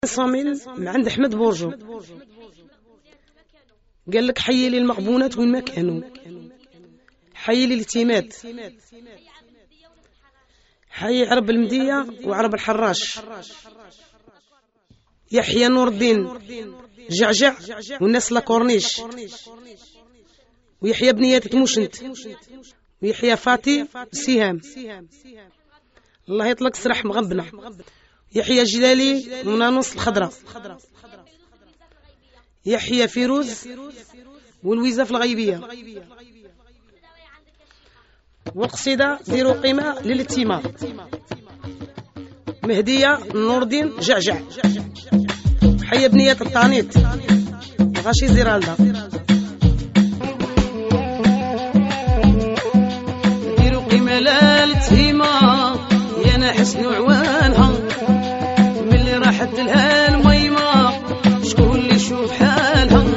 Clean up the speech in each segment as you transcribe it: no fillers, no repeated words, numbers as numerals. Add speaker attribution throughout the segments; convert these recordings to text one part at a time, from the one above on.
Speaker 1: صامل عند أحمد بورجو، قال لك حي لي المغبونات وين ما كانوا، حي لي اليتيمات، حي عرب المدية وعرب الحراش، يحيى نور الدين جعجع والناس لاكورنيش، ويحيى بنيات موشنت، ويحيى فاتي سهام، الله يطلق سرح مغبنة، يحيى جلالي منانوس الخضراء، يحيى فيروز والويزة في الغيبية، والقصيدة ديروا قيمة للتيمة، مهدية نور الدين جعجع، حي بنية الطانيت غاشي زيرالدا، ديروا قيمة للتيمة يا نحس عوانها، ملي راحت لها الميمة شكون اللي يشوف حالها،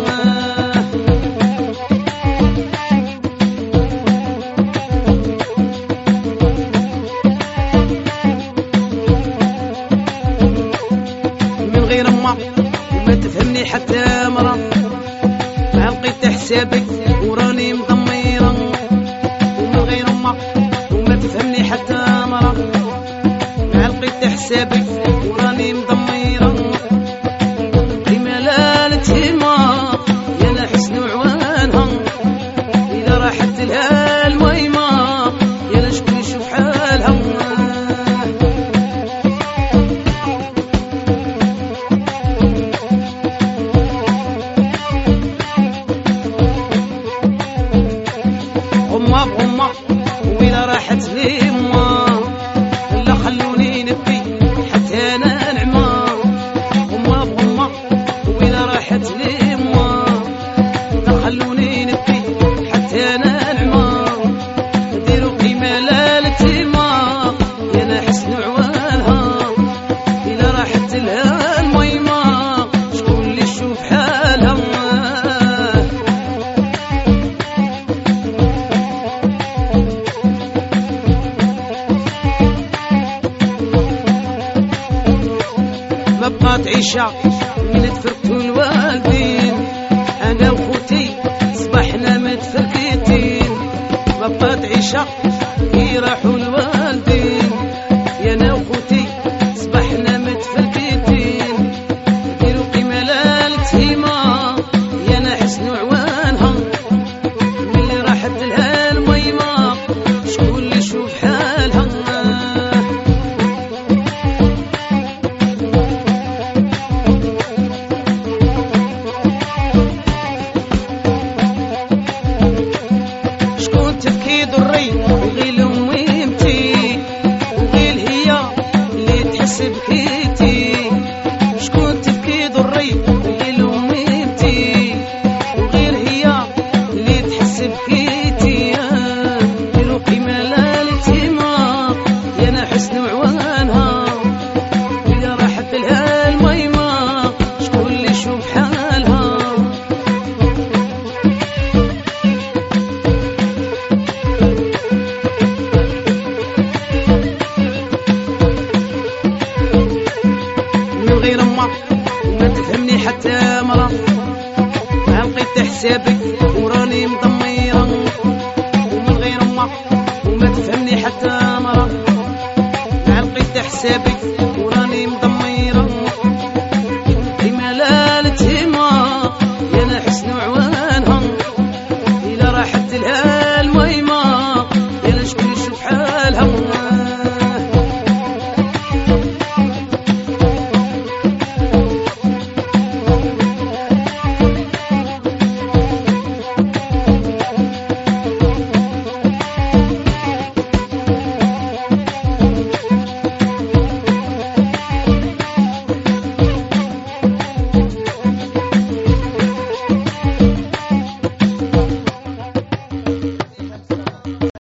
Speaker 1: من غير ما تفهمني حتى مرة، مع لقيت حسابك وراني مضميرة، ومن غير ما تفهمني حتى مرة، مع لقيت حسابك وراني مضميرة، قيمة للتيمة يا نحس عوانها، إذا راحت لها الميمة يا شكون يشوف حالها، غمة وإذا راحت لي ما لا خلوني نبكي حتى أنا نعمة، غمة وإذا راحت لي ما لا خلوني نبكي حتى أنا نعمة، ديروا قيمة للتيمة يا نحس عوانها، إذا راحت لها الميمة شكون اللي يشوف حالها، ما بقات عيشة من تفرقتو الوالدين، أنا وخوتي صبحنا متفرقتين، ما بقات عيشة كي راحوا الوالدين، يا أنا وخوتي صبحنا متفرقتين، ديروا قيمة للتيمة يا نحس عوانها، ملي راحت لها الميمة شكون اللي يشوف حالها، شكون تبكي ضري وغير أمي متي، وغير هي اللي تحس بكيتي، شكون تبكي ضري وغير أمي متي، وغير هي اللي تحس بكيتي، ديروا قيمة للتيمة يا نحس عوانها، إذا راحت لها الميمة شكون اللي يشوف حالها، من غير ما تفهمني حتى مرة، مع لقيت حسابك وراني مضميرة، ومن غير ما تفهمني حتى مرة، مع لقيت حسابك